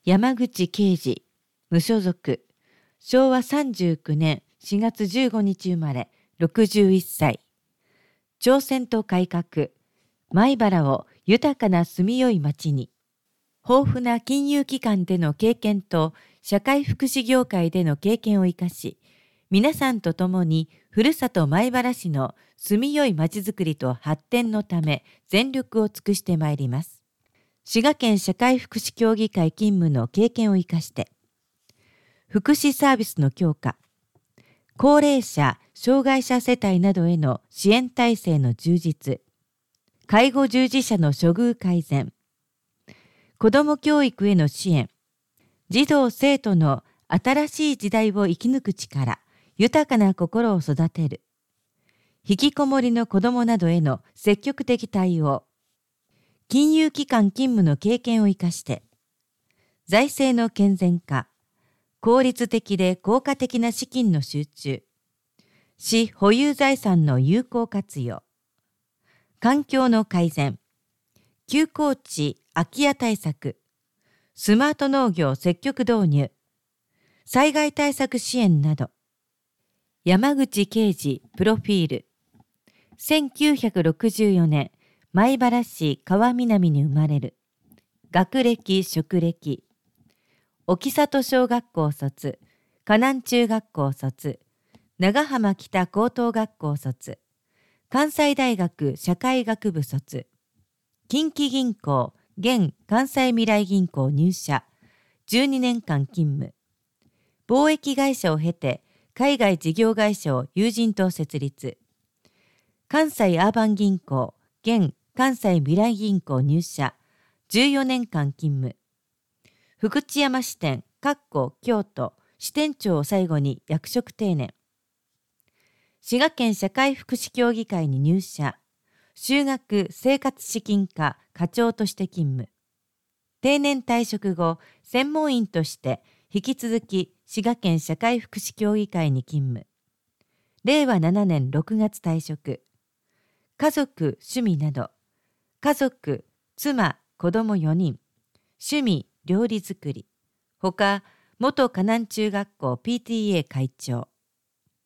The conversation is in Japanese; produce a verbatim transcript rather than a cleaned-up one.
山口啓二、無所属、しょうわさんじゅうきゅうねんしがつじゅうごにち生まれ、ろくじゅういっさい。挑戦と改革、米原を豊かな住みよい町に。豊富な金融機関での経験と社会福祉業界での経験を生かし、皆さんと共にふるさと米原市の住みよい町づくりと発展のため全力を尽くしてまいります。滋賀県社会福祉協議会勤務の経験を生かして、福祉サービスの強化、高齢者・障害者世帯などへの支援体制の充実、介護従事者の処遇改善、子ども教育への支援、児童生徒の新しい時代を生き抜く力、豊かな心を育てる、引きこもりの子どもなどへの積極的対応、金融機関勤務の経験を生かして、財政の健全化、効率的で効果的な資金の集中、市保有財産の有効活用、環境の改善、休耕地空き家対策、スマート農業積極導入、災害対策支援など。山口啓二プロフィール。せんきゅうひゃくろくじゅうよねん、米原市川南に生まれる。学歴・職歴。沖里小学校卒、河南中学校卒、長浜北高等学校卒、関西大学社会学部卒、近畿銀行、現関西未来銀行入社、じゅうにねんかん勤務。貿易会社を経て、海外事業会社を友人と設立。関西アーバン銀行、現関西未来銀行入社、じゅうよねんかん勤務。福知山支店、京都、支店長を最後に役職定年。滋賀県社会福祉協議会に入社。就学生活資金課課長として勤務。定年退職後、専門員として引き続き滋賀県社会福祉協議会に勤務。れいわななねんろくがつ退職。家族、趣味など、家族、妻、子供よにん、趣味、料理作り、ほか、元河南中学校 ピーティーエー 会長。